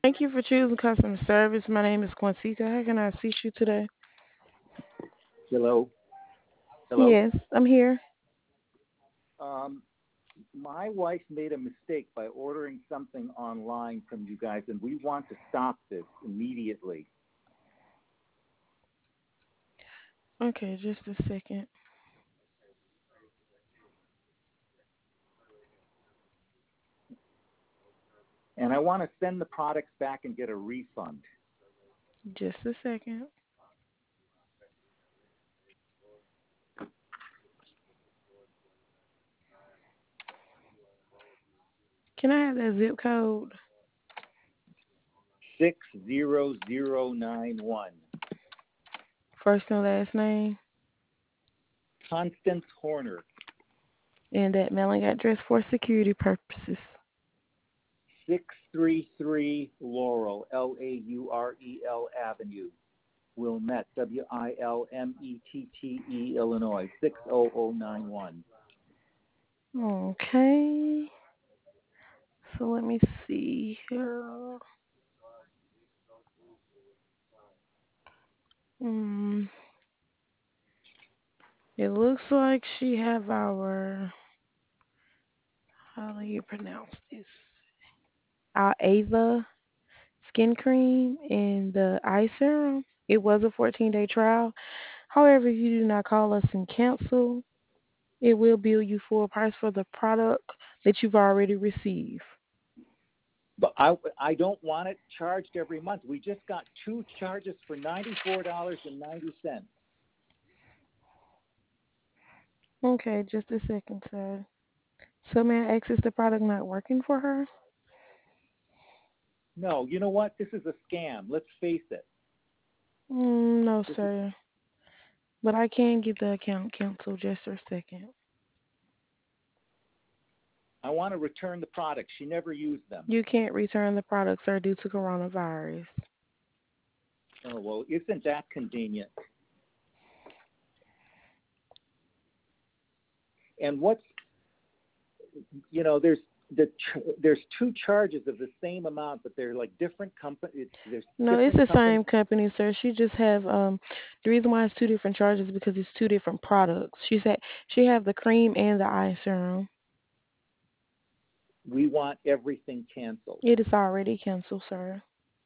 Thank you for choosing customer service. My name is Quintica. How can I assist you today? Hello. Hello. Yes, I'm here. Um, my wife made a mistake by ordering something online from you guys, and we want to stop this immediately. Okay, just a second. And I want to send the products back and get a refund. Just a second. Can I have that zip code? 60091. First and last name, Constance Horner. and that mailing address for security purposes. 633 Laurel, Laurel Avenue, Wilmette, Wilmette, Illinois, 60091. Okay. So let me see here. Hmm. It looks like she have our, how do you pronounce this? Our Ava skin cream and the eye serum. It was a 14-day trial. However, if you do not call us and cancel, it will bill you full price for the product that you've already received. But I don't want it charged every month. We just got two charges for $94.90. Okay, just a second, sir. So may I ask, is the product not working for her? No, you know what? This is a scam. Let's face it. No, This is. sir. But I can get the account canceled just for a second. I want to return the products. She never used them. You can't return the product, sir, due to coronavirus. Oh well, isn't that convenient? And what's there's there's two charges of the same amount, but they're like different company. There's No, it's different the companies. same company, sir. She just have the reason why it's two different charges because it's two different products. She said she have the cream and the eye serum. We want everything canceled. It is already canceled, sir.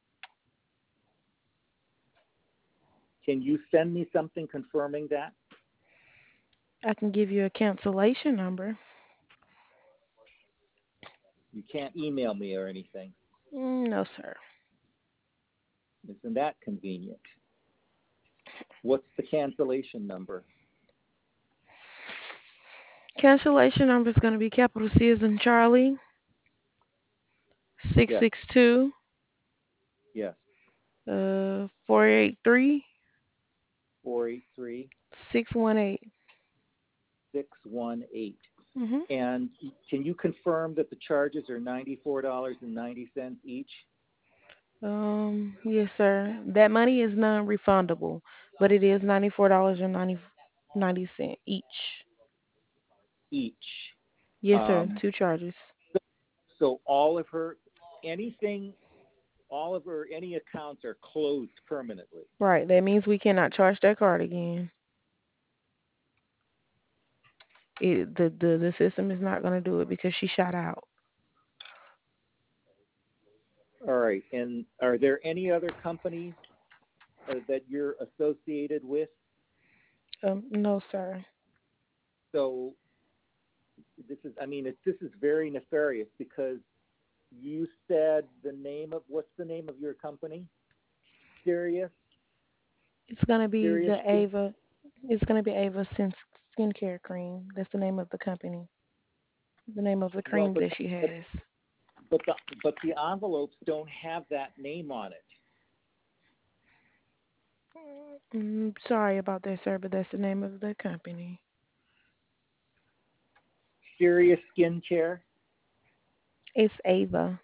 Can you send me something confirming that? I can give you a cancellation number. You can't email me or anything. No, sir. Isn't that convenient? What's the cancellation number? Cancellation number is going to be capital C as in Charlie, six Yes, six two yes. 483 483 618. 618. Mhm. And can you confirm that the charges are $94.90 each? Yes, sir. That money is non-refundable, but it is $94.90 each. Each. Yes, sir. Um, Two charges. so all of her, anything, all of her, any accounts are closed permanently. Right. That means we cannot charge that card again. The system is not going to do it because she shot out. All right. And are there any other companies that you're associated with? No, sir. So this is, I mean, this is very nefarious because you said what's the name of your company? Serious, It's gonna be serious the skin. Ava. It's gonna be Ava Skincare Cream. That's the name of the company. The name of the Well, cream that she but has. but the envelopes don't have that name on it. Sorry about that, sir, but that's the name of the company. Serious skincare. It's Ava.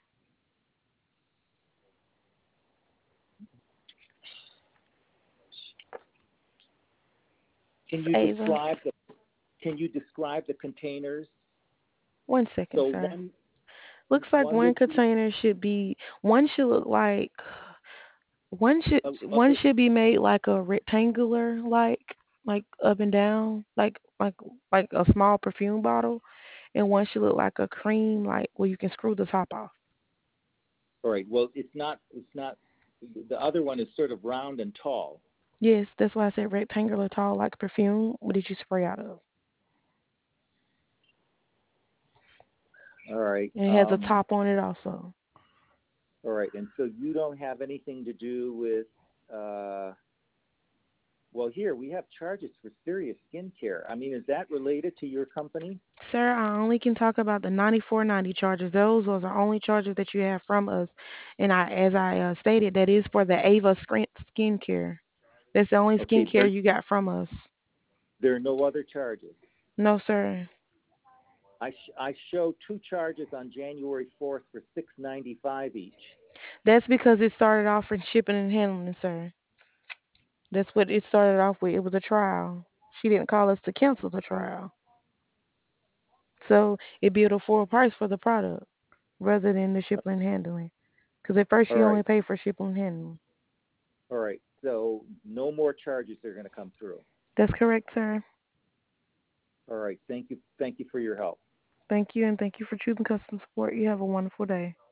Can It's you Ava. describe the containers? One second, So sir. Looks like One one would be container should be one should look like one okay. should be made like a rectangular like up and down like a small perfume bottle, and one should look like a cream like where you can screw the top off. All right. Well, it's not. It's not. The other one is sort of round and tall. Yes, that's why I said rectangular tall like perfume. What did you spray out of? All right. And it has a top on it also. All right. And so you don't have anything to do with. Well, here we have charges for serious skincare. I mean, is that related to your company? Sir, I only can talk about the 94.90 charges. Those are the only charges that you have from us. And as I stated, that is for the Ava skincare. That's the only Okay. skincare you got from us. There are no other charges. No, sir. I show two charges on January 4th for $6.95 each. That's because it started off in shipping and handling, sir. That's what it started off with. It was a trial. She didn't call us to cancel the trial. So it'd be at a full price for the product rather than the shipping and handling. Because at first All you right. only pay for shipping and handling. All right. So no more charges are going to come through. That's correct, sir. All right. Thank you. Thank you for your help. Thank you, and thank you for choosing Custom Support. You have a wonderful day.